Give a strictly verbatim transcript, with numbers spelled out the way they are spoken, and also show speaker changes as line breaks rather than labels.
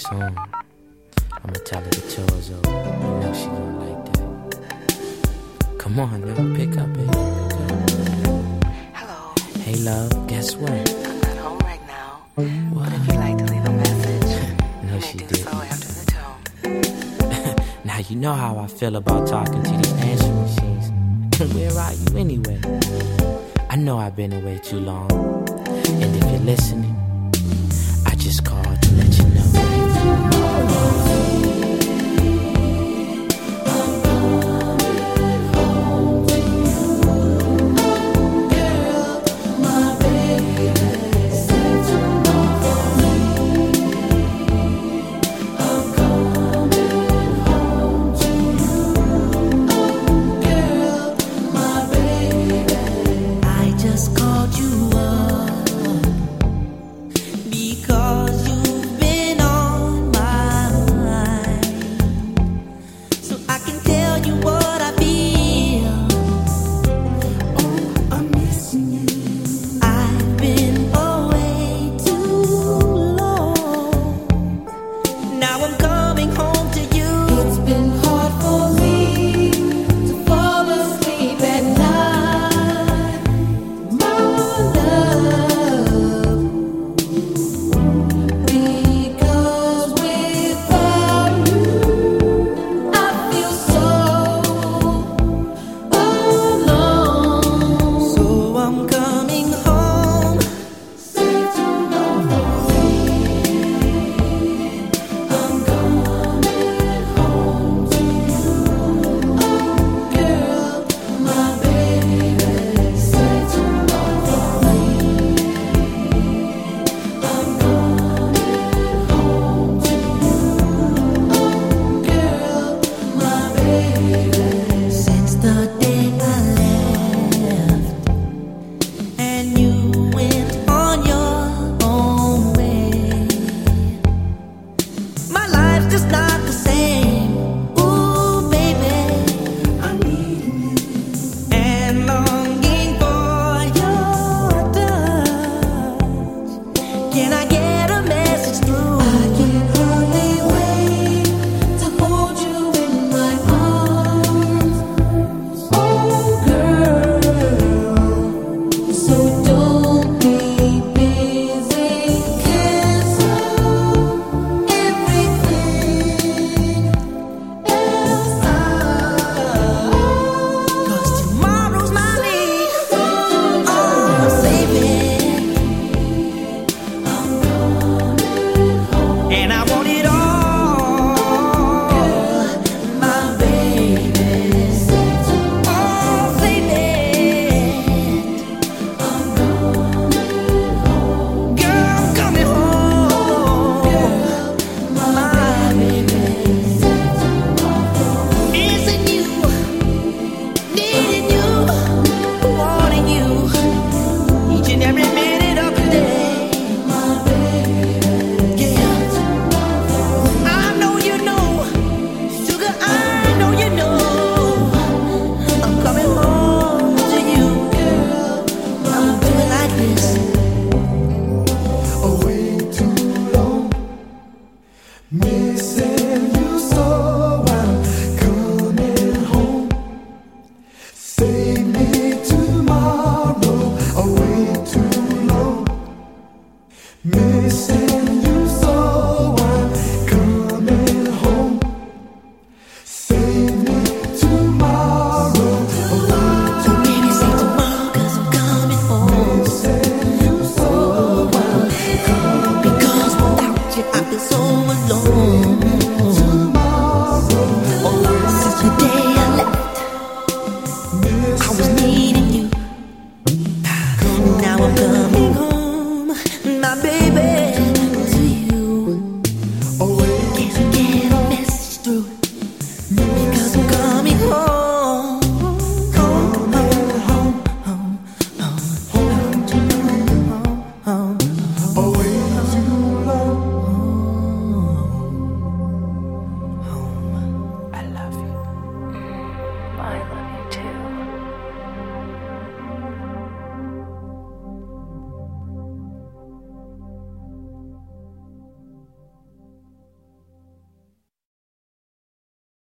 it's on, I'ma tell her the tour's over. You know she gon' like that. Come on, yo, pick up, baby. Pick up.
Hello.
Hey, love, guess what?
I'm not home right now.
What?
But if you'd like to leave a message,
No,
you
she
may do
didn't.
so after the tone.
Now you know how I feel about talking to these answering machines. Where are you anyway? I know I've been away too long. And if you're listening, I just called to let you know.
I just called you up.